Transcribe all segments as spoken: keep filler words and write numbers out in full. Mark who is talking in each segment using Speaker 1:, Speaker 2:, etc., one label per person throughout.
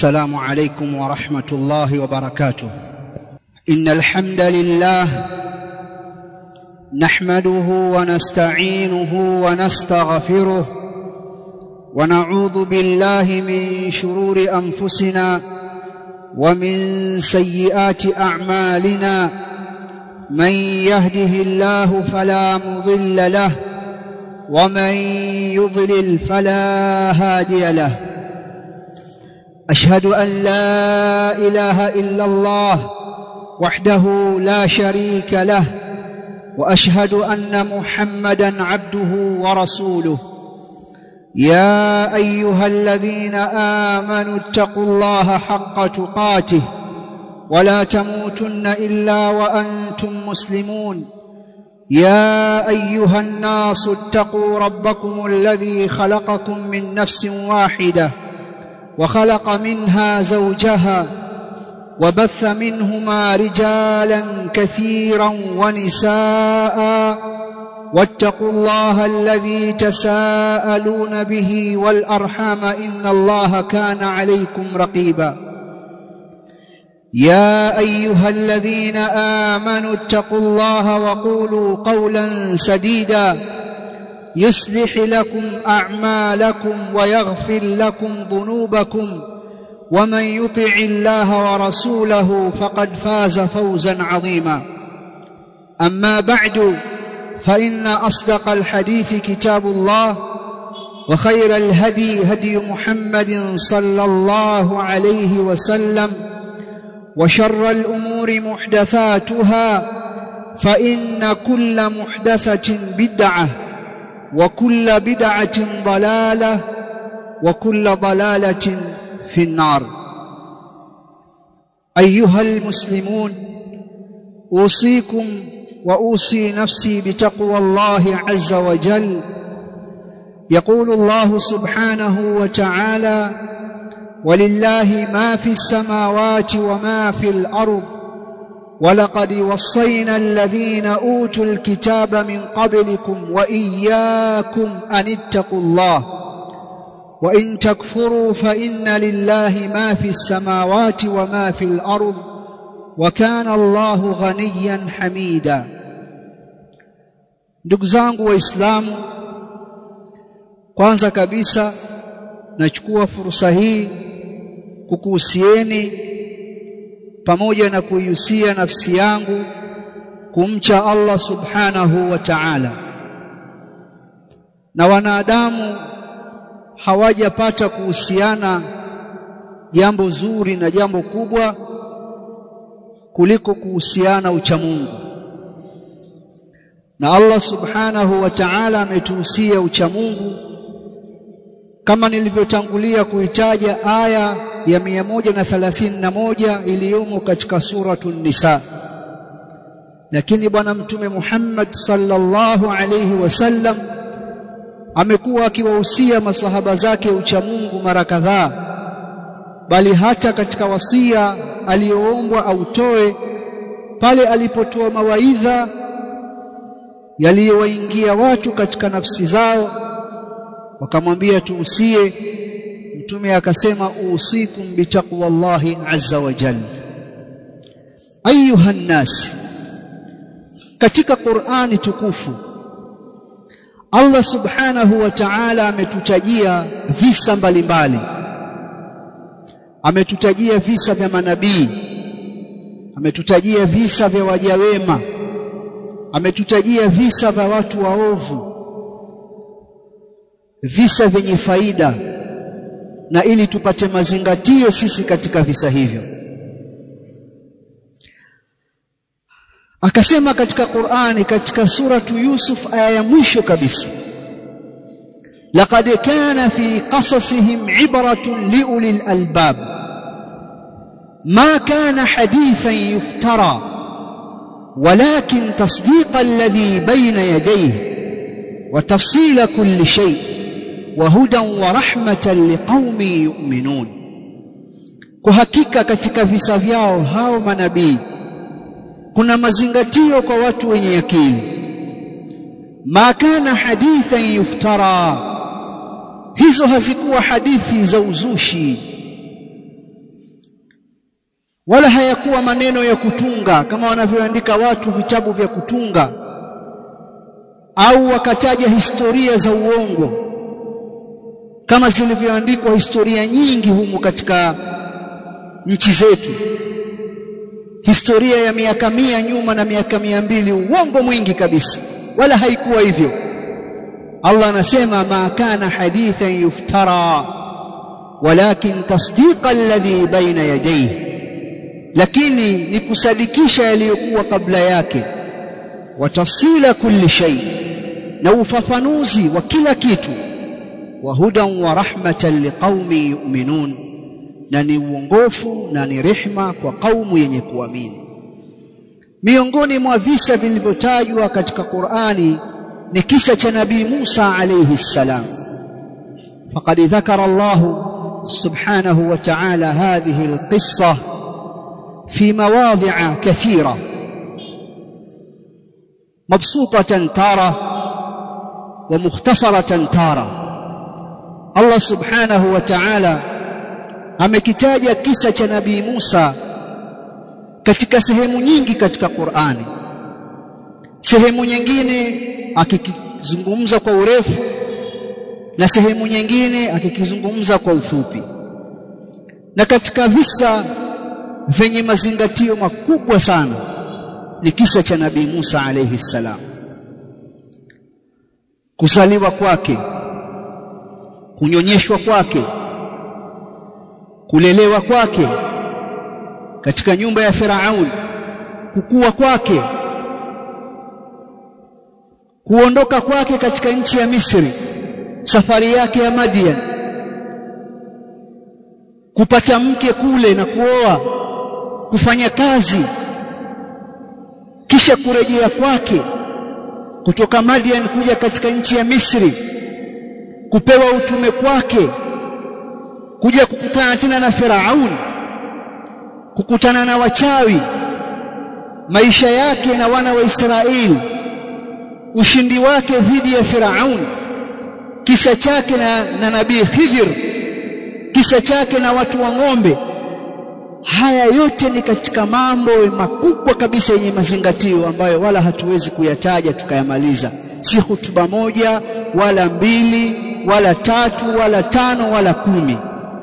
Speaker 1: السلام عليكم ورحمة الله وبركاته. إن الحمد لله نحمده ونستعينه ونستغفره ونعوذ بالله من شرور أنفسنا ومن سيئات أعمالنا. من يهده الله فلا مضل له ومن يضلل فلا هادي له. أشهد أن لا إله إلا الله وحده لا شريك له، وأشهد أن محمدًا عبده ورسوله. يا أيها الذين آمنوا اتقوا الله حق تقاته ولا تموتن إلا وأنتم مسلمون. يا أيها الناس اتقوا ربكم الذي خلقكم من نفس واحدة وخلق منها زوجها وبث منهما رجالا كثيرا ونساء، واتقوا الله الذي تساءلون به والأرحام إن الله كان عليكم رقيبا. يا أيها الذين آمنوا اتقوا الله وقولوا قولا سديدا يصلح لكم أعمالكم ويغفر لكم ذنوبكم، ومن يطع الله ورسوله فقد فاز فوزا عظيما. أما بعد، فإن أصدق الحديث كتاب الله، وخير الهدي هدي محمد صلى الله عليه وسلم، وشر الأمور محدثاتها، فإن كل محدثة بدعة وكل بدعة ضلالة وكل ضلالة في النار. أيها المسلمون، أوصيكم وأوصي نفسي بتقوى الله عز وجل. يقول الله سبحانه وتعالى: ولله ما في السماوات وما في الأرض ولقد وصينا الذين أوتوا الكتاب من قبلكم وإياكم أن اتقوا الله وإن تكفروا فإن لله ما في السماوات وما في الأرض وكان الله غنيا حميدا. Ndugu zangu Waislamu, kwanza kabisa nachukua fursa hii kukuhusieni pamoja na kuihusia nafsi yangu kumcha Allah subhanahu wa ta'ala. Na wanadamu hawajapata kuhusiana jambo zuri na jambo kubwa kuliko kuhusiana ucha Mungu. Na Allah subhanahu wa ta'ala ametuhusia ucha Mungu kama nilivyotangulia kuitaja aya ya mia moja na thelathini na moja iliyomo katika suratul Nisa. Lakini bwana Mtume Muhammad sallallahu alayhi wasallam amekuwa akiwahusia masahaba zake ucha Mungu mara kadhaa, bali hata katika wasia aliyoombwa autoe pale alipotoa mawaidha yaliyowaingia watu katika nafsi zao, wakamwambia tuusie. Mtume akasema usikum bitaqwallahi azza wa jalla. Ayuha nnas, katika Qur'ani tukufu Allah subhanahu wa ta'ala ametutajia visa mbalimbali. Ametutajia visa vya manabii, ametutajia visa vya waja wema, ametutajia visa vya watu waovu, visa vyenye faida, na ili tupate mazingatio sisi katika visa hivyo. Akasema katika Qur'ani, katika suratu Yusuf aya ya mwisho kabisa, laqad kana fi qasasihim ibratun liulil albab ma kana hadithan yuftara walakin tasdiqa alladhi bayna yadayhi wa tafsila kulli shay wa hudan wa rahmatan liqaumin yu'minun. Kwa hakika katika visa vyao hao manabii kuna mazingatio kwa watu wenye akili. Ma kana hadithan yuftara, hizo hazikuwa hadithi za uzushi, wala hayakuwa maneno ya kutunga kama wanavyoandika watu vitabu vya kutunga, au wakataja historia za uongo kama zilivyoandikwa historia nyingi humu katika nchi zetu, historia ya miaka mia nyuma na miaka mia mbili, uongo mwingi kabisa. Wala haikuwa hivyo. Allah anasema ma kana hadithan yuftara walakin tasdiqa alladhi baina yadayhi, lakini ni kusadikisha yaliyokuwa kabla yake, wa tafsila kulli shay, na ufafanuzi wa kila kitu, wa hudan wa rahmatan liqaumi yu'minun, na ni uongofu na ni rehma kwa kaumu yenye kuamini. Miongoni mwa visa vilivyotajwa katika Qur'ani ni kisa cha Nabii Musa alayhi salam. Faqad dhakara Allah subhanahu wa ta'ala hadhihi alqissa fi mawadhi'a kathira mabsutatan tara wa mukhtasaratan tara. Allah subhanahu wa ta'ala amekitaja kisa cha Nabii Musa katika sehemu nyingi katika Qur'ani. Sehemu nyingine akikizungumza kwa urefu na sehemu nyingine akikizungumza kwa ufupi. Na katika visa vyenye mazingatio makubwa sana ni kisa cha Nabii Musa alayhi salam. Kuzaliwa kwake, kunyonyeshwa kwake, kulelewa kwake katika nyumba ya Firaun, kukua kwake, kuondoka kwake katika nchi ya Misri, safari yake ya Madian, kupata mke kule na kuoa, kufanya kazi, kisha kurejea kwake kutoka Madian kuja katika nchi ya Misri, kupewa utume kwake, kuja kukutana tena na Firaun, kukutana na wachawi, maisha yake na wana wa Israeli, ushindi wake dhidi ya Firaun, kisa chake na, na Nabii Khidir, kisa chake na watu wa ng'ombe. Haya yote ni katika mambo makubwa kabisa yenye mazingatio ambayo wala hatuwezi kuyataja tukayamaliza, si hutuba moja wala mbili wala tatu wala tano wala kumi.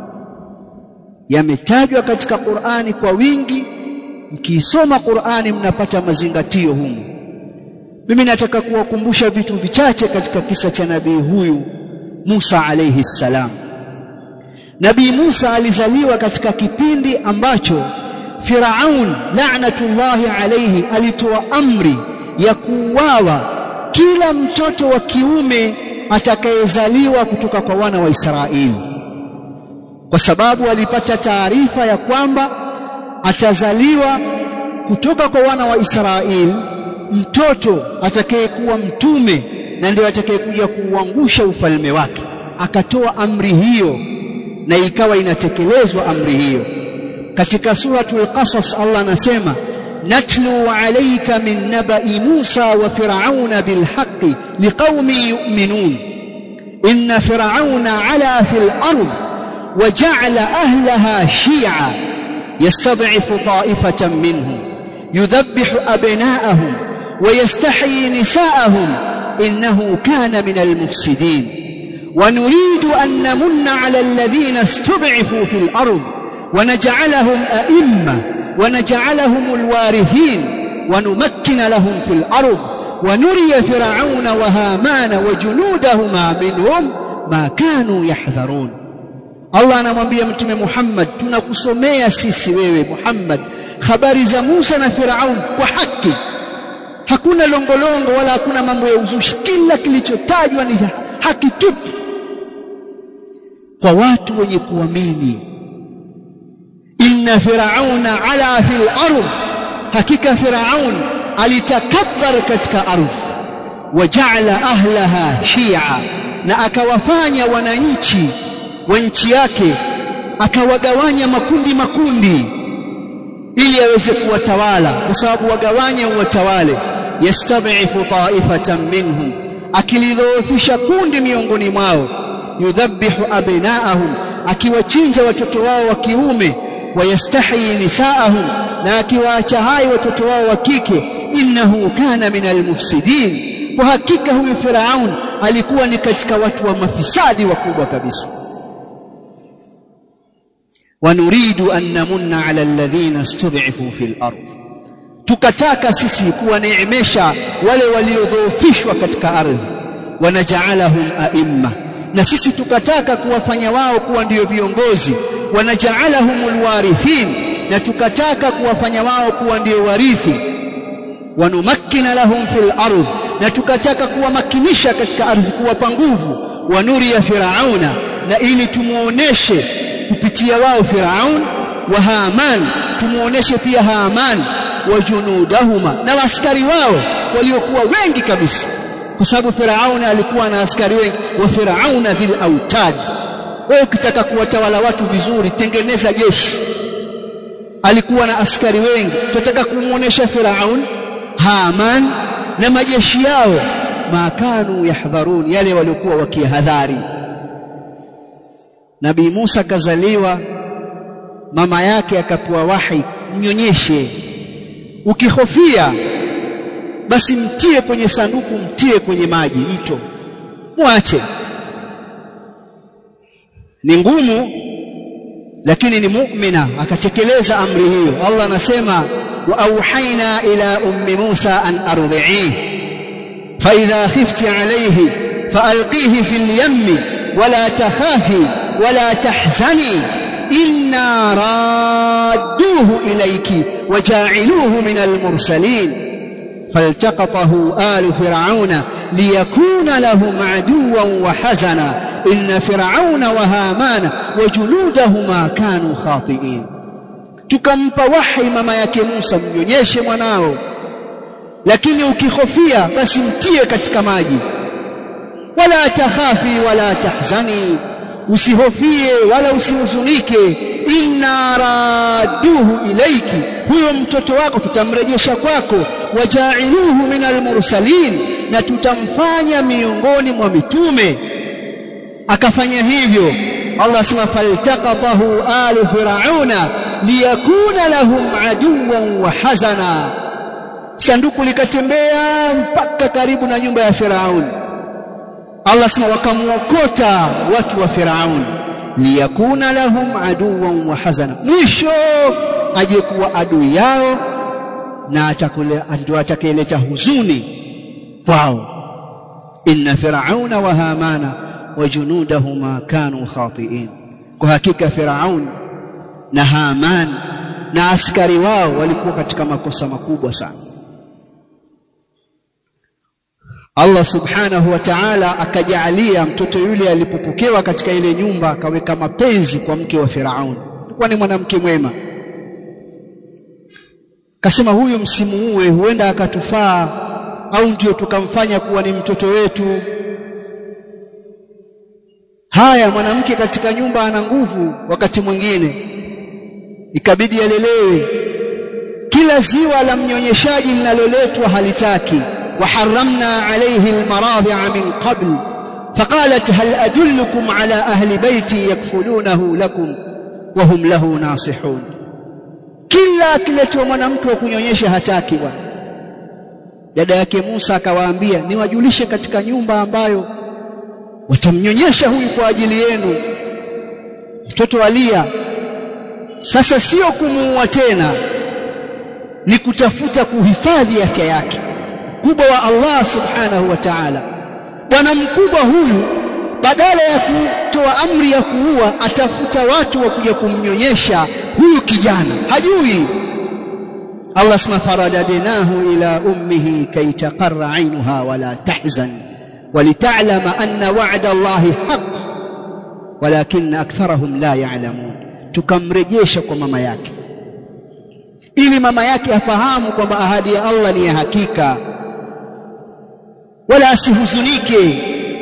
Speaker 1: Yametajwa katika Qur'ani kwa wingi. Mkisoma Qur'ani mnapata mazingatio humu. Mimi nataka kuwakumbusha vitu vichache katika kisa cha nabii huyu Musa alayhi salam. Nabii Musa alizaliwa katika kipindi ambacho Firaun la'natullahi alayhi alitoa amri ya kuuawa kila mtoto wa kiume atakayezaliwa kutoka kwa wana wa Israeli, kwa sababu alipata taarifa ya kwamba atazaliwa kutoka kwa wana wa Israeli mtoto atakayekuwa mtume na ndiye atakayekuja kuuangusha ufalme wake. Akatoa amri hiyo na ikawa inatekelezwa amri hiyo. Katika suratul Qasas Allah anasema natlu alayka min naba'i Musa wa Fir'auna bil haqqi liqaumin yu'minun inna fir'auna 'ala fil ardh wa ja'ala ahlaha shi'a yastad'ifu ta'ifatan minhum yudhabbihu abna'ahum wa yastahyi nisa'ahum innahu kana minal mufsidin wa nuridu an namunna 'ala alladhina istud'ifu fil ardh wa naj'alahum a'imma wa naj'alahum alwarithin wa numakkina lahum fil ardh wa nuriya fir'auna wa hamana wa junudahuma minhum ma kanu yahdharun. Allah anamwambia Mtume Muhammad, tunakusomea sisi wewe Muhammad habari za Musa na Firaun kwa haki. Hakuna longolongo wala hakuna mambo ya uzushi, kila kilichotajwa ni haki tupu kwa watu wenye kuamini. Inna Firauna ala fil ardh, hakika Firaun alitakabbar katika ardhi, waja'ala ahlaha shi'a, na akawafanya wananchi wa nchi yake akawagawanya makundi makundi ili aweze kuwatawala, kwa sababu wagawanya uwatawale. Yastad'ifu ta'ifatan minhum, akilidhoofisha kundi miongoni mwao. Yudhabbihu abna'ahum, akiwachinja watoto wao wa kiume. wayastahi nisaahum, na akiwaacha hai watoto wao wa kike, innahu kana minal mufsidin, kwa hakika huyu Firaun alikuwa ni katika watu wa mafisadi wakubwa kabisa. Wanuridu an namunna ala alladhina istud'ifu fil ardh, tukataka sisi kuwaneemesha wale waliodhoofishwa katika ardhi. Wanaja'alahum a'imma, na sisi tukataka kuwafanya wao kuwa ndio viongozi. Wanaja'alahumul warithin, na tukataka kuwafanya wao kuwa ndio warithi. Wanumakkina lahum fil ardh, na tukataka kuwamakinisha katika ardhi, kuwapa nguvu. Wanuriya Firauna, na ili tumuoneshe kupitia wao Firaun, wa Haman, tumuoneshe pia Haman, wa junudahuma, na askari wao waliokuwa wengi kabisa, kwa sababu Firaun alikuwa na askari wengi. Wa Firauna dhil autad, wewe ukitaka kuwatawala watu vizuri, tengeneza jeshi. Alikuwa na askari wengi. Tunataka kumuonesha Firaun, Haman na majeshi yao, makanu yahdharun, yale waliokuwa wakihadhari. Nabii Musa kazaliwa, mama yake akapewa wahi, mnyonyeshe, ukihofia basi mtie kwenye sanduku, mtie kwenye maji, mto, muache. Ni ngumu, lakini ni mu'mina, akatekeleza amri hiyo. Allah anasema, wa auhaina ila ummi Musa an ardhi'ihi fa idha khifti alayhi fa alqihi fil yammi wala takhafi wala tahzani inna radduhu ilayki waja'iluhu minal mursalin faltaqatahu alu fir'auna liyakuna lahum aduwan wa hazana inna fir'auna wa hamana wa junudahuma kanu khati'in. Tukampa wahi mama yake Musa, mnyonyeshe mwanao, lakini ukihofia basi mtie katika maji. Wala takhafi wala tahzani, usihofie wala usihuzunike. Inna radduhu ilayki, huyo mtoto wako tutamrejesha kwako. Waja'iluhu minal mursalin, na tutamfanya miongoni mwa mitume. Akafanya hivyo. Allah asema, faltaqatahu alu fir'auna liyakuna lahum aduwan wa hazana. Sanduku likatembea mpaka karibu na nyumba ya Firaun. Allah asema, wakamuokota watu wa Firaun, liyakuna lahum aduwan wa hazana, mwisho aje kuwa adui yao na atakule ndio atakayeleta huzuni kwao. Inna Firauna wa Hamana wa junudahuma kanu khati'in, kwa hakika Firaun na Haman na askari wao walikuwa katika makosa makubwa sana. Allah subhanahu wa ta'ala akajalia mtoto yule alipopokewa katika ile nyumba, akaweka mapenzi kwa mke wa Firaun. Alikuwa ni mwanamke mwema. Kasema, huyu msimuue, huenda akatufaa, au ndio tukamfanya kuwa ni mtoto wetu. Haya, mwanamke katika nyumba ana nguvu, wakati mwingine ikabidi alelewe. Kila ziwa la mnyonyeshaji linaloletwa halitaki. وحرمنا عليه المراضع من قبل فقالت هل أدلكم على أهل بيتي يكفلونه لكم وهم له ناصحون. kila kiletwa mwanamke wa kunyonyesha hataki bwana. Dada yake Musa akawaambia, niwajulishe katika nyumba ambayo watamnyonyesha huyu kwa ajili yenu. Mtoto alia. Sasa sio kumuua tena, ni kutafuta kuhifadhi afya yake. Kubwa wa Allah subhanahu wa ta'ala. Bwana mkubwa huyu badala ya kutoa amri ya kuua, atafuta watu wa kuja kumnyonyesha huyu kijana, hajui. Allah asma, faradadnahu ila ummihi kay taqarra 'aynuha wala tahzan walita'lama anna wa'da Allahi haqq walakinna aktharahum la ya'lamun. Tukamrejesha kwa mama yake ili mama yake afahamu kwamba ahadi ya Allah ni ya hakika, wala asihuzunike.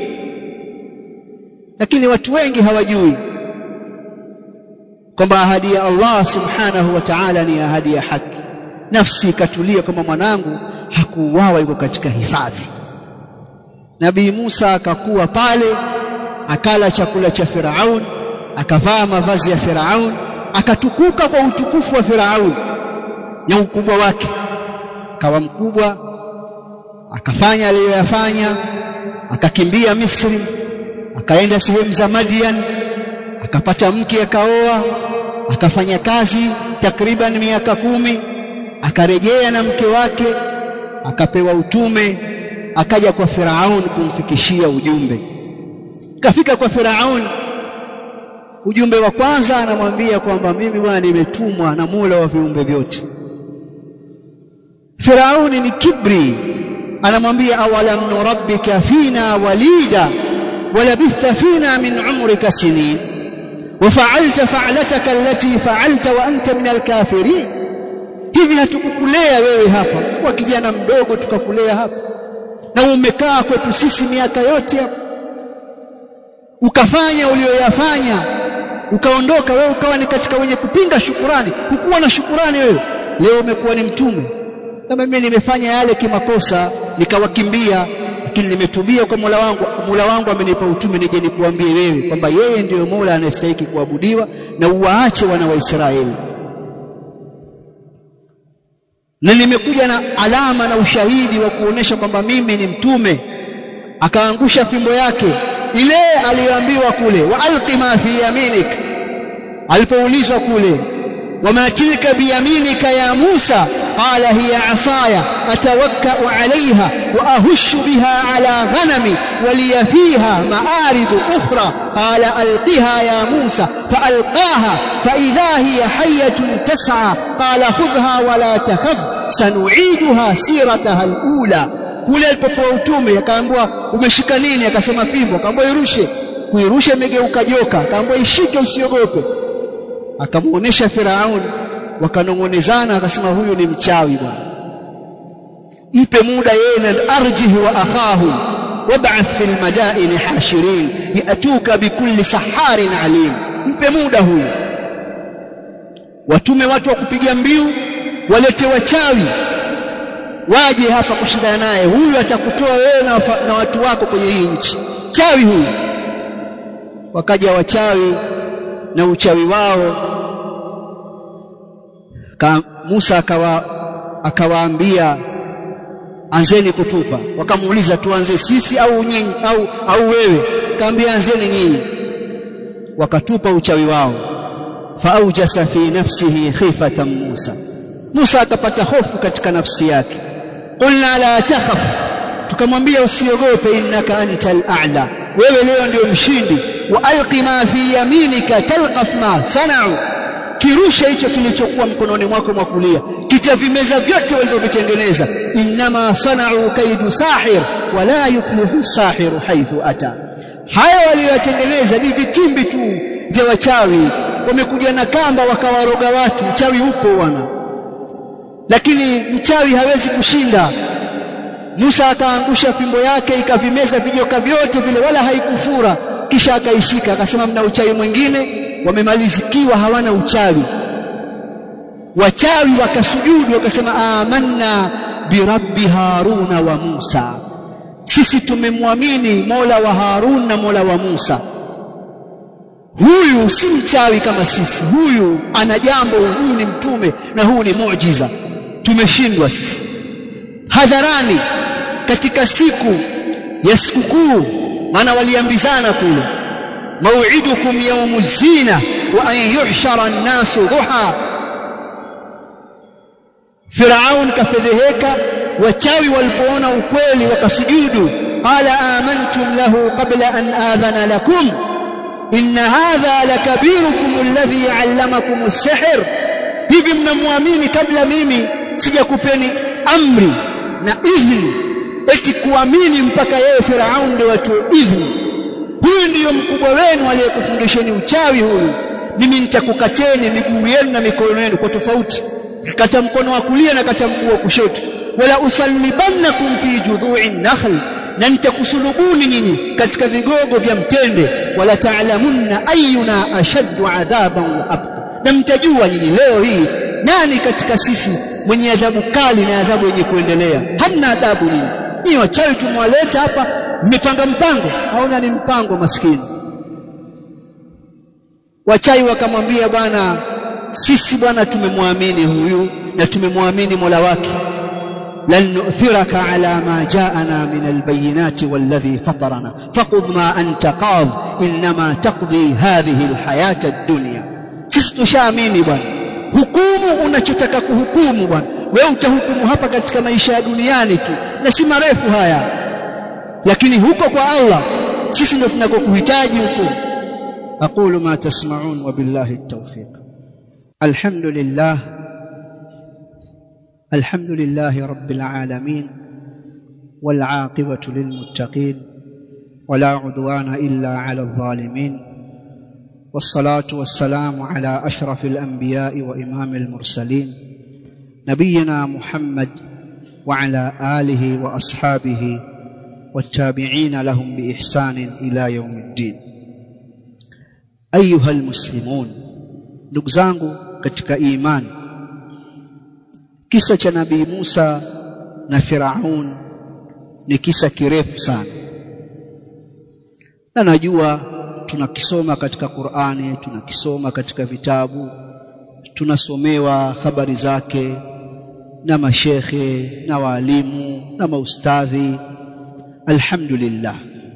Speaker 1: Lakini watu wengi hawajui kwamba ahadi ya Allah subhanahu wa ta'ala ni ahadi ya haki. Nafsi ikatulia kama mwanangu hakuuawa, yuko katika hifadhi. Nabii Musa akakuwa pale, akala chakula cha Firaun, akavaa mavazi ya Firaun, akatukuka kwa utukufu wa Firaun na ukubwa wake, kawa mkubwa, akafanya aliyoyafanya, akakimbia Misri, akaenda sehemu za Madian, akapata mke akaoa, akafanya kazi takriban miaka kumi, akarejea na mke wake, akapewa utume, akaja kwa Firaun kumfikishia ujumbe. Kafika kwa Firaun, ujumbe wa kwanza anamwambia kwamba mimi bwana nimetumwa na Mola wa viumbe vyote. Firaun ni kibri, anamwambia awalam nurabbika fina walida walabitha fina min umrika sinin wafa'alta fa'lataka allati fa'alta wa anta min alkafirin. Hivi hatukukulea wewe hapa kwa kijana mdogo tukakulea hapa, na umekaa kwetu sisi miaka yote hapa, ukafanya ulioyafanya, ukaondoka wewe ukawa ni katika wenye kupinga shukurani, hukuwa na shukurani wewe, leo umekuwa ni mtume. Kama mimi nimefanya yale kimakosa nikawakimbia, lakini nimetubia kwa Mola wangu, Mola wangu amenipa utume nije nikuambie wewe kwamba yeye ndiyo Mola anayestahili kuabudiwa na uwaache wana wa Israeli. Na nimekuja na alama na ushahidi wa kuonesha kwamba mimi ni mtume. Akaangusha fimbo yake ile aliyoambiwa kule, wa alqi ma fi yaminik, alipoulizwa kule wama tilka biyaminika ya Musa qala hiya asaya atawakkau alaiha wa ahushu biha ala ghanami wa liya fiha ma'arid ukhra qala alqiha ya Musa faalqaha fa idha hiya hayyatun tas'a qala khudha wa la takhaf sanu'iduha sirataha alula. Kule alipopewa utume akaambiwa umeshika nini, akasema fimbo, akaambiwa irushe, kuirusha imegeuka joka, akaambiwa ishike usiogope. Akamuonesha Firaun, wakanongonezana, akasema huyu ni mchawi bwana, mpe muda yeye na arjihi wa akhahu wab'ath fil madaini hashirin yatuka bikulli saharin alim. Mpe muda huyu, watume watu wa kupiga mbiu, walete wachawi waje hapa kushindana naye, huyu atakutoa wewe na, na watu wako kwenye hii nchi, chawi huyu. Wakaja wachawi na uchawi wao, Ka Musa akawa akawaambia anzeni kutupa. Wakamuuliza tuanze sisi au nyinyi au au wewe? Kaambia anzeni nyinyi. Wakatupa uchawi wao, faujasa fi nafsihi khifatan Musa, Musa akapata hofu katika nafsi yake. Qulna la takhaf, tukamwambia usiogope, innaka antal a'la, wewe leo ndio mshindi. Wa alqi ma fi yaminika talqaf ma sana'u, kirusha hicho kilichokuwa mkononi mwako mwa kulia, kitavimeza vyote walivyovitengeneza. Innama sana'u kaidu sahir wala yuflihu sahiru haythu ata. Haya waliotengeneza ni vitimbi tu vya wachawi, wamekuja na kamba wakawaroga watu. Uchawi upo bwana, lakini mchawi hawezi kushinda. Musa akaangusha fimbo yake ikavimeza vijoka vyote vile, wala haikufura. Kisha akaishika akasema mna uchawi mwingine? Wamemalizikiwa, hawana uchawi. Wachawi wakasujudu wakasema amanna birabbi Haruna wa Musa, sisi tumemwamini Mola wa Harun na Mola wa Musa. Huyu si mchawi kama sisi, huyu ana jambo, huyu ni mtume na huu ni muujiza. Tumeshindwa sisi. Hadharani katika siku ya sikukuu, maana waliambizana kule, mau'idukum yawmuz zina wa an yuhshara an-nasu duha. Firaun kafedheheka, wachawi walipoona ukweli wakasujudu. Qala amantum lahu qabla an adhana lakum inna hadha lakabirukum alladhi 'allamakum as-sihr, hivi mnamwamini kabla mimi sijakupeni amri na idhni eti kuamini mpaka yeye Firaun ndio watu idhni? Huyu ndiyo mkubwa wenu aliyekufundisheni uchawi huyu. Mimi nitakukateni miguu yenu na mikono yenu kwa tofauti, kata mkono wa kulia na kata mguu wa kushoto. Wala usallibannakum fi judhu'in nakhl, na nitakusulubuni nyinyi katika vigogo vya mtende. Wala ta'lamunna ayyuna ashaddu adhaban wa abqa, na mtajua nyinyi leo hii nani katika sisi mwenye adhabu kali na adhabu yenye kuendelea. Hamna adhabu nyinyi. Ni wachawi tumwaleta hapa, mmepanga mpango, haona ni mpango maskini. Wachawi wakamwambia bwana, sisi bwana tumemwamini huyu na tumemwamini Mola wake, lan nu'thiraka ala ma ja'ana min albayinati walladhi fatarana faqud ma anta qad inma taqdi hadhihi alhayata ad-dunya. Sisi tushaamini bwana, hukumu unachotaka kuhukumu bwana, wewe utahukumu hapa katika maisha ya duniani tu na si marefu haya, lakini huko kwa Allah sisi ndio tunakokuhitaji huko. aqulu ma tasma'un wa billahi at-tawfiq. alhamdulillah alhamdulillahi rabbil alamin wal 'aqibatu lil muttaqin wala 'udwana illa 'ala adh-dhalimin wassalatu wassalamu ala ashrafil anbiya'i wa imamil mursalin nabiyyina Muhammad wa ala alihi wa ashabihi والتابعين لهم بإحسان إلى يوم الدين. أيها المسلمون, ndugu zangu katika imani, kisa cha Nabii Musa na Firaun ni kisa kirefu sana, na najua tunakisoma katika Qur'ani, tunakisoma katika vitabu, tunasomewa habari zake na mashekhe na walimu na maustadhi. Alhamdulillah,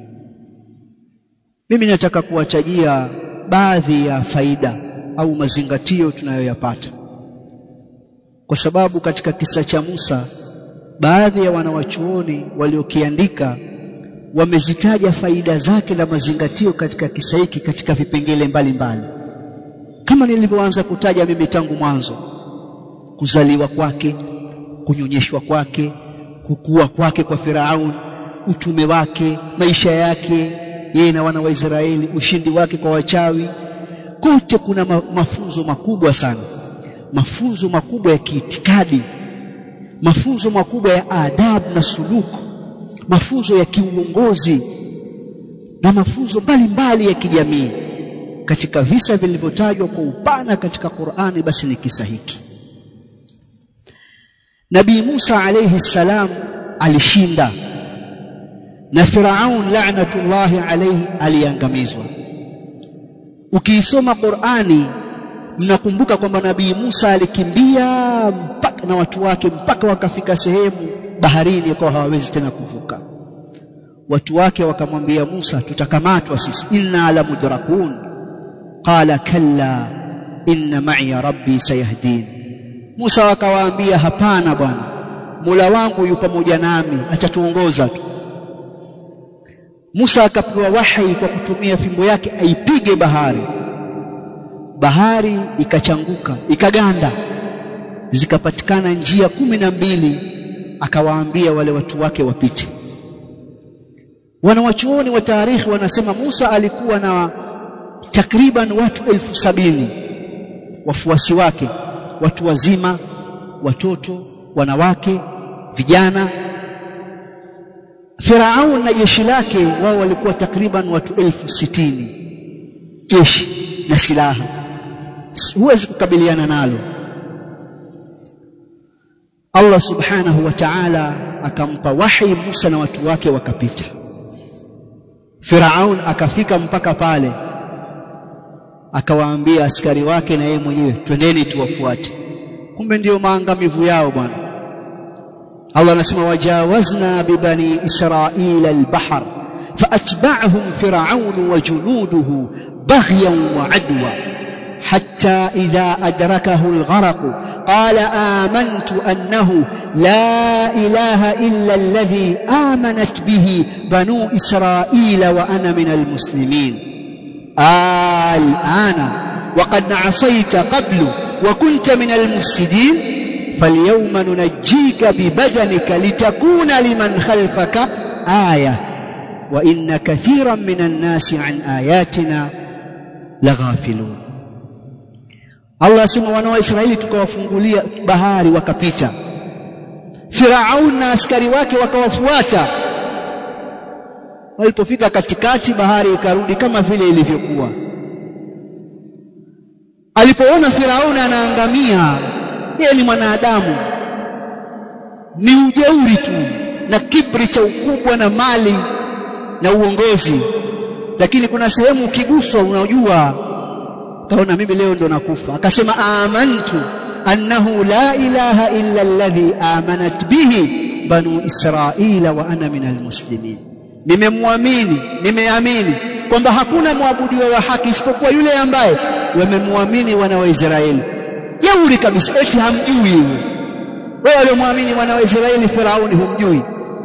Speaker 1: mimi nataka kuwatajia baadhi ya faida au mazingatio tunayoyapata, kwa sababu katika kisa cha Musa baadhi ya wanawachuoni waliokiandika wamezitaja faida zake na mazingatio katika kisa hiki katika vipengele mbalimbali, kama nilivyoanza kutaja mimi tangu mwanzo: kuzaliwa kwake, kunyonyeshwa kwake, kukua kwake kwa Firaun, utume wake, maisha yake yeye na wana wa Israeli, ushindi wake kwa wachawi. Kote kuna ma, mafunzo makubwa sana, mafunzo makubwa ya kiitikadi, mafunzo makubwa ya adabu na suluku, mafunzo ya kiuongozi na mafunzo mbalimbali ya kijamii katika visa vilivyotajwa kwa upana katika Qur'ani. Basi ni kisa hiki. Nabii Musa alayhi salam alishinda na Firaun la'natullahi alayhi aliangamizwa. Ukiisoma Qur'ani mnakumbuka kwamba Nabii Musa alikimbia mpaka na watu wake mpaka wakafika sehemu baharini kwa hawawezi tena kuvuka. Watu wake wakamwambia Musa, tutakamatwa sisi, inna la mudrakun. Qala kalla inna ma'i rabbi sayahdin. Musa akawaambia, hapana bwana, Mola wangu yupo pamoja nami, atatuongoza tu. Musa akapewa wahi kwa kutumia fimbo yake aipige bahari. Bahari ikachanguka, ikaganda, zikapatikana njia kumi na mbili. Akawaambia wale watu wake wapite. Wanawachuoni wa tarikhi wanasema Musa alikuwa na takriban watu elfu sabini wafuasi wake, watu wazima, watoto, wanawake, vijana. Firaun na jeshi lake wao walikuwa takriban watu elfu sitini, jeshi na silaha, huwezi kukabiliana nalo. Allah subhanahu wa ta'ala akampa wahi Musa na watu wake wakapita. Firaun akafika mpaka pale, akawaambia askari wake na yeye mwenyewe, twendeni tuwafuate. Kumbe ndio maangamivu yao bwana. Allah anasema, wajawazna bibani israila albahr faatba'ahum fir'aun wa junuduhu baghyan wa adwa hatta idha adrakahu algharq qala amantu annahu la ilaha illa alladhi amanat bihi banu israila wa ana min almuslimin al'ana wa qad asayta qablu wa kunta min almufsidin فاليوم ننجيك ببدنك لتكون لمن خلفك آية وإن كثيرا من الناس عن آياتنا لغافلون. Allah asema wana wa Israeli tukawafungulia bahari wakapita. Firaun na askari wake wakawafuata. Walipofika katikati, bahari ikarudi kama vile ilivyokuwa. Alipoona Firaun anaangamia, yeye ni mwanadamu, ni ujeuri tu na kibri cha ukubwa na mali na uongozi, lakini kuna sehemu ukiguswa unajua kaona mimi leo ndo nakufa. Akasema amantu annahu la ilaha illa alladhi amanat bihi banu Israila wa ana minal muslimin. Nimemwamini, nimeamini kwamba hakuna muabudiwa wa haki isipokuwa yule ambaye wamemwamini wana wa Israeli. Jeuri kabisa, eti hamjui hiyo. Wewe waliomwamini wana wa Israeli Firauni humjui.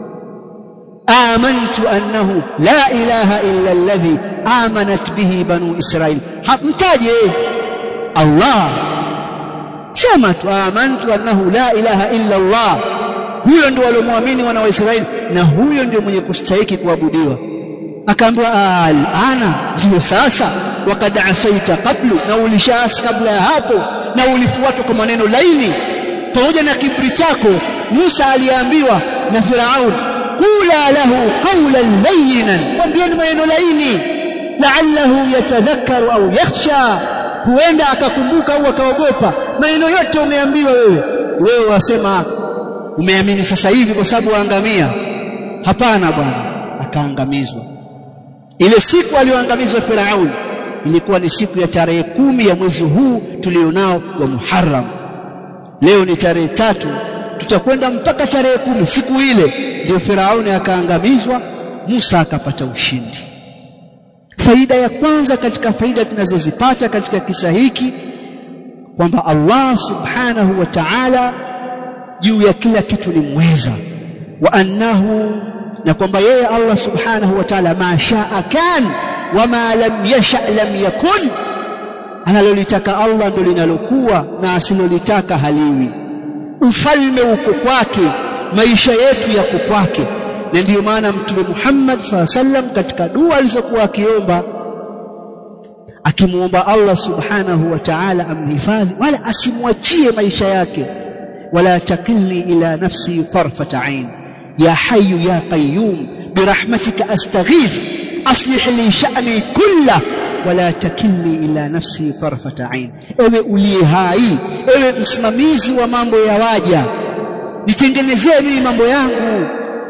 Speaker 1: Amantu annahu la ilaha illa alladhi amanat bihi banu Israil. Hamtaje Allah, sema tu amantu annahu la ilaha illa Allah. Huyo ndio waliomwamini wana wa Israeli na huyo ndio mwenye kustahili kuabudiwa. Akaambiwa ana ndio sasa, wakad asaita qablu, na ulishaasi kabla ya hapo, na ulifuatwa kwa maneno laini pamoja na kibri chako. Musa aliambiwa na Firaun, qula lahu qawlan layyinan, mwambieni maneno laini, la'allahu yatadhakkaru au yakhsha, huenda akakumbuka au akaogopa. Maneno yote umeambiwa wewe, wewe wasema umeamini sasa hivi kwa sababu waangamia. Hapana bwana, akaangamizwa. Ile siku aliyoangamizwa Firaun ilikuwa ni siku ya tarehe kumi ya mwezi huu tulionao wa Muharram. Leo ni tarehe tatu, tutakwenda mpaka tarehe kumi. Siku ile ndio Firauni akaangamizwa, Musa akapata ushindi. Faida ya kwanza katika faida tunazozipata katika kisa hiki kwamba Allah subhanahu wa ta'ala juu ya kila kitu ni mweza, wa annahu, na kwamba yeye Allah subhanahu wa ta'ala ma shaa kan wa ma lam yasha lam yakun, analolitaka Allah ndio linalokuwa na asilolitaka haliwi. Ufalme uko kwake, maisha yetu yako kwake. Na ndio maana Mtume Muhammad sallallahu alaihi wasallam katika dua alizokuwa akiomba, akimuomba Allah subhanahu wa ta'ala amhifadhi wala asimwachie maisha yake, wala takilni ila nafsi tarfata ain, ya hayyu ya qayyum birahmatika astaghith aslih li sha'ni kullahu wala takilni ila nafsi tarfata ain. Ewe uliye hai, ewe msimamizi wa mambo ya waja, nitengenezee mimi mambo yangu,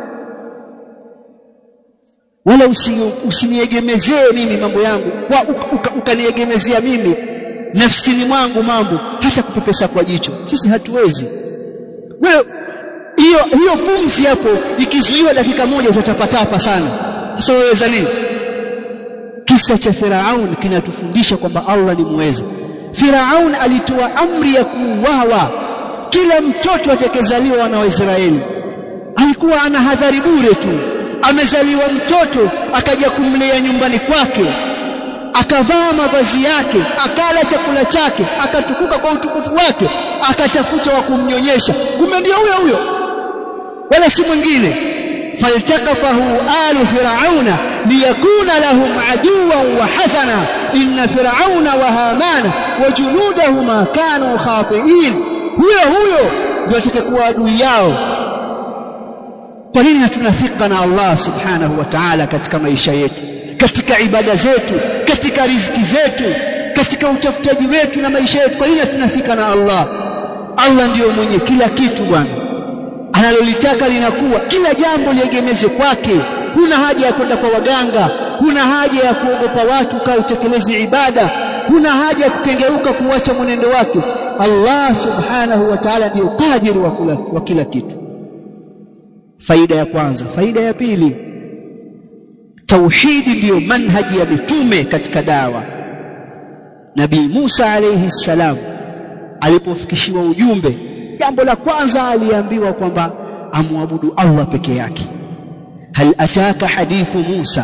Speaker 1: wala usiniegemezee mimi mambo yangu, kwa ukaniegemezea mimi nafsini mwangu mambo, hata kupepesa kwa jicho. Sisi hatuwezi. Wewe hiyo hiyo pumzi hapo ikizuiwa dakika moja utatapatapa sana. Sasa waweza nini? Kisa cha Firaun kinatufundisha kwamba Allah ni muweza. Firaun alitoa amri ya kuuawa kila mtoto atakayezaliwa wana wa Israeli. Alikuwa ana hadhari bure tu. Amezaliwa mtoto akaja kumlea nyumbani kwake, akavaa mavazi yake, akala chakula chake, akatukuka kwa utukufu wake, akatafuta wa kumnyonyesha, kumbe ndio huyo huyo wala si mwingine. faltaqafahu alu firauna liyakuna lahum aduwan wa hasana inna firauna wa hamana wa junudahuma kanu khatiin. Huyo huyo ndio atakayekuwa adui yao. Kwa nini hatuna thika na Allah subhanahu wa ta'ala katika maisha yetu, katika ibada zetu, katika riziki zetu, katika utafutaji wetu na maisha yetu? Kwa nini hatuna thika na Allah? Allah ndiyo mwenye kila kitu bwana, analolitaka linakuwa. Kila jambo liegemeze kwake. Huna haja ya kwenda kwa waganga, huna haja ya kuogopa watu kaa utekeleze ibada, huna haja ya kukengeuka kuacha mwenendo wake. Allah subhanahu wa ta'ala ndiyo kadiri wa, wa kila kitu. Faida ya kwanza. Faida ya pili, tauhidi ndiyo manhaji ya mitume katika dawa. Nabii Musa alayhi salam alipofikishiwa ujumbe, jambo la kwanza aliambiwa kwamba amwabudu Allah peke yake. hal ataka hadithu Musa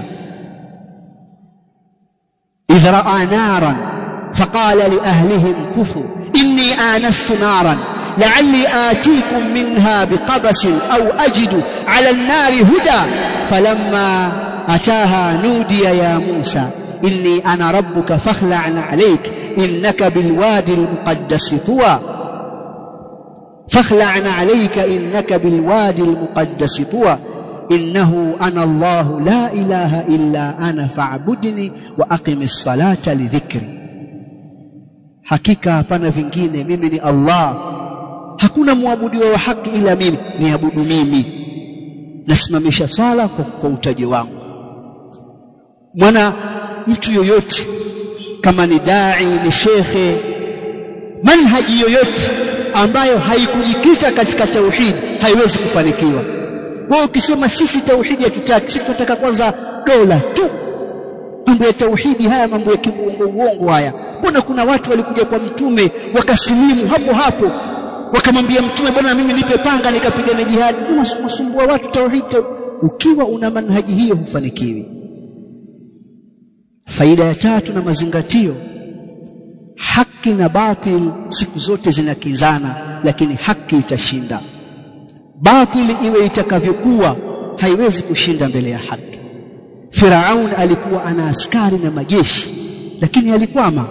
Speaker 1: idh ra'a naran faqala li ahlihim kufu inni anastu naran la'alli atikum minha biqabasin aw ajidu 'ala an-nari huda falamma ataha nudiya ya Musa inni ana rabbuka fakhla'na 'alayk innaka bilwadi al-muqaddas tuwa fakhla'na 'alayka innaka bilwadi al-muqaddas tuwa innahu ana Allah la ilaha illa ana fa'budni wa aqimis salata li dhikri. Hakika hapana vingine, mimi ni Allah, hakuna muabudiwa wa haki ila mimi, niabudu mimi, nasimamisha swala kwa, kwa utaji wangu. Mwana mtu yoyote kama ni dai, ni shekhe, manhaji yoyote ambayo haikujikita katika tauhid haiwezi kufanikiwa. Wewe ukisema sisi tauhidi hatutaki, sisi tunataka kwanza dola tu, mambo ya tauhidi haya mambo ya kiuongo uongo haya. Kuna kuna watu walikuja kwa mtume wakasilimu hapo hapo, wakamwambia mtume, bwana mimi nipe panga nikapigana jihad. Unasumbua watu tauhidi. Ukiwa una manhaji hiyo hufanikiwi. Faida ya tatu na mazingatio, haki na batil siku zote zinakinzana, lakini haki itashinda. Batili iwe itakavyokuwa haiwezi kushinda mbele ya haki. Firaun alikuwa ana askari na majeshi, lakini alikwama.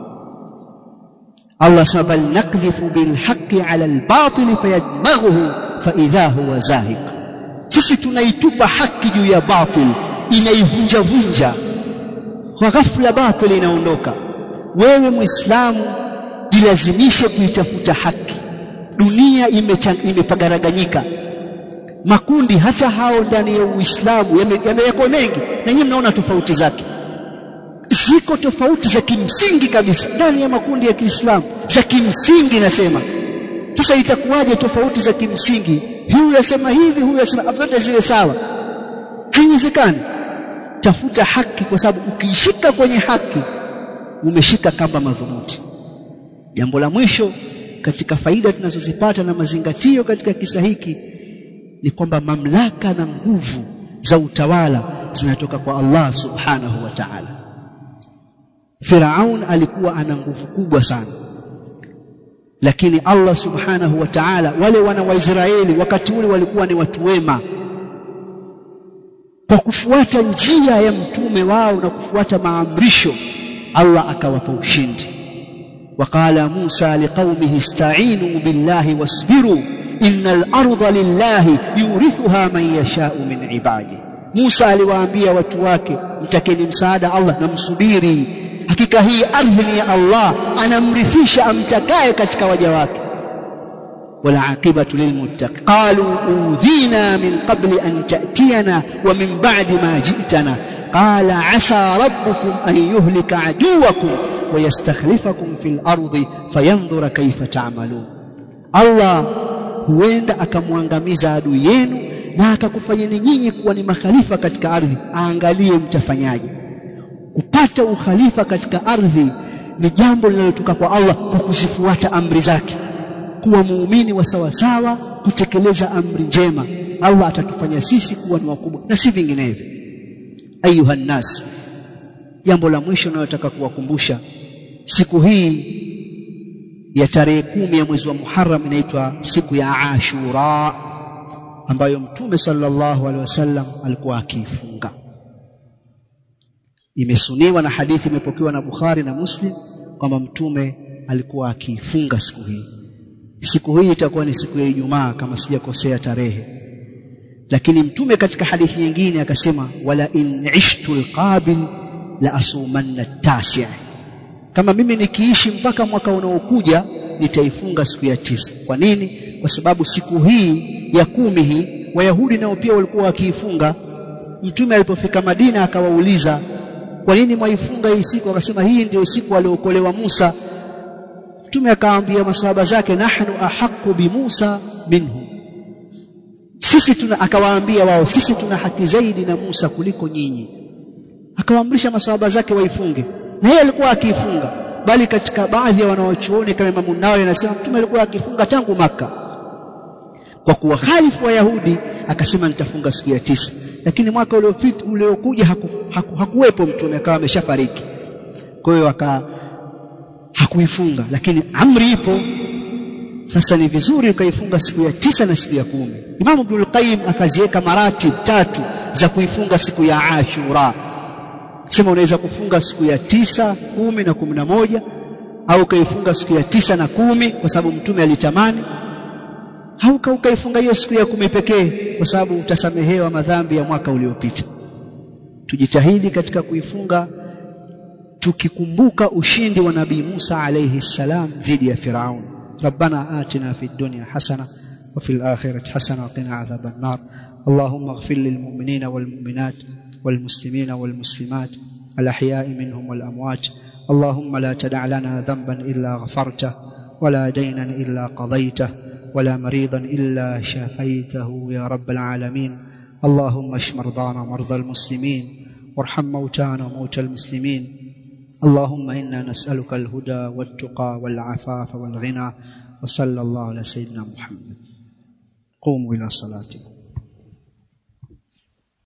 Speaker 1: Allah sabal nakdhifu bil haqqi ala al batil fayadmaghuhu fa idha huwa zahiq. Sisi tunaitupa haki juu ya batil, inaivunja vunja, kwa ghafla batil inaondoka. Wewe Muislamu jilazimishe kuitafuta haki. Dunia imepagaraganyika, makundi hata hao ndani ya Uislamu yamewekwa mengi, na nyinyi mnaona tofauti zake. Ziko tofauti za kimsingi kabisa ndani ya makundi ya Kiislamu, za kimsingi nasema. Sasa itakuwaje tofauti za kimsingi? Huyu yasema hivi, huyu yasema zote ziwe sawa? Haiwezekani. Tafuta haki, kwa sababu ukishika kwenye haki umeshika kamba madhubuti. Jambo la mwisho katika faida tunazozipata na mazingatio katika kisa hiki ni kwamba mamlaka na nguvu za utawala zinatoka kwa Allah subhanahu wa ta'ala. Firaun alikuwa ana nguvu kubwa sana, lakini Allah subhanahu wa ta'ala, wale wana wa Israeli wakati ule walikuwa ni watu wema, kwa kufuata njia ya mtume wao na kufuata maamrisho, Allah akawapa ushindi. وقال موسى لقومه استعينوا بالله واصبروا إن الأرض لله يورثها من يشاء من عباده. موسى aliwaambia watu wake, mtakeni msaada Allah na msubiri, hakika hii ardhi ni ya Allah, anamrithisha amtakaye katika waja wake. wala aqibatu lilmuttaqin. qalu udhina min qabli an ta'tiyana wa min ba'di ma ji'tana qala asa rabbukum an yuhlika aduwakum wa yastakhlifakum fil ardi fayanzura kayfa ta'malun. Allah huenda akamwangamiza adui yenu na akakufanyeni nyinyi kuwa ni makhalifa katika ardhi, aangalie mtafanyaje. Kupata ukhalifa katika ardhi ni jambo linalotoka kwa Allah kwa kuzifuata amri zake, kuwa muumini wa sawa sawa, kutekeleza amri njema. Allah atatufanya sisi kuwa ni wakubwa na si vinginevyo. Ayuha nas, jambo la mwisho ninalotaka kuwakumbusha, siku hii ya tarehe kumi ya mwezi wa Muharram inaitwa siku ya Ashura, ambayo Mtume sallallahu alaihi wasallam alikuwa akifunga. Imesuniwa na hadithi imepokewa na Bukhari na Muslim kwamba Mtume alikuwa akifunga siku hii. Siku hii itakuwa ni siku ya Ijumaa kama sijakosea tarehe. Lakini Mtume katika hadithi nyingine akasema, wala in ishtu alqabil la asumanna at-tasi', kama mimi nikiishi mpaka mwaka unaokuja nitaifunga siku ya tisa. Kwa nini? Kwa sababu siku hii ya kumi hii Wayahudi nao pia walikuwa wakiifunga. Mtume alipofika Madina akawauliza, kwa nini mwaifunga hii siku? Akasema, hii ndio siku aliyookolewa Musa. Mtume akawaambia maswahaba zake, nahnu ahaqqu bi Musa minhu, sisi tuna, akawaambia wao, sisi tuna haki zaidi na Musa kuliko nyinyi. Akawaamrisha maswahaba zake waifunge, na yeye alikuwa akifunga. Bali katika baadhi ya wanaochuoni kama Imam Nawawi anasema Mtume alikuwa akifunga tangu Makka. Kwa kuwa khalifu wa Yahudi akasema nitafunga siku ya tisa. Lakini mwaka uliopita uliokuja haku, haku, hakuwepo Mtume, akawa ameshafariki. Kwa hiyo aka hakuifunga, lakini amri ipo. Sasa ni vizuri ukaifunga siku ya tisa na siku ya kumi. Imam Ibn Qayyim akaziweka maratib tatu za kuifunga siku ya Ashura. Sema unaweza kufunga siku ya tisa, kumi na kumi na moja, au kaifunga siku ya tisa na kumi kwa sababu Mtume alitamani, au ukaifunga hiyo siku ya kumi pekee kwa sababu utasamehewa madhambi ya mwaka uliopita. Tujitahidi katika kuifunga tukikumbuka ushindi wa Nabii Musa alayhi salam dhidi ya Firaun. Rabbana atina fid dunya hasana wa fil akhirati hasana wa qina adhaban nar. Allahumma ighfir lil mu'minina wal mu'minat wal muslimina wal muslimat al ahya'i minhum wal amwat اللهم لا تدع لنا ذنبا إلا غفرته ولا دينا إلا قضيته ولا مريضا إلا شفيته يا رب العالمين. اللهم اشف مرضانا ومرضى المسلمين وارحم موتانا وموتى المسلمين. اللهم إنا نسألك الهدى والتقى والعفاف والغنى. وصلى الله على سيدنا محمد. قوموا إلى صلاتكم.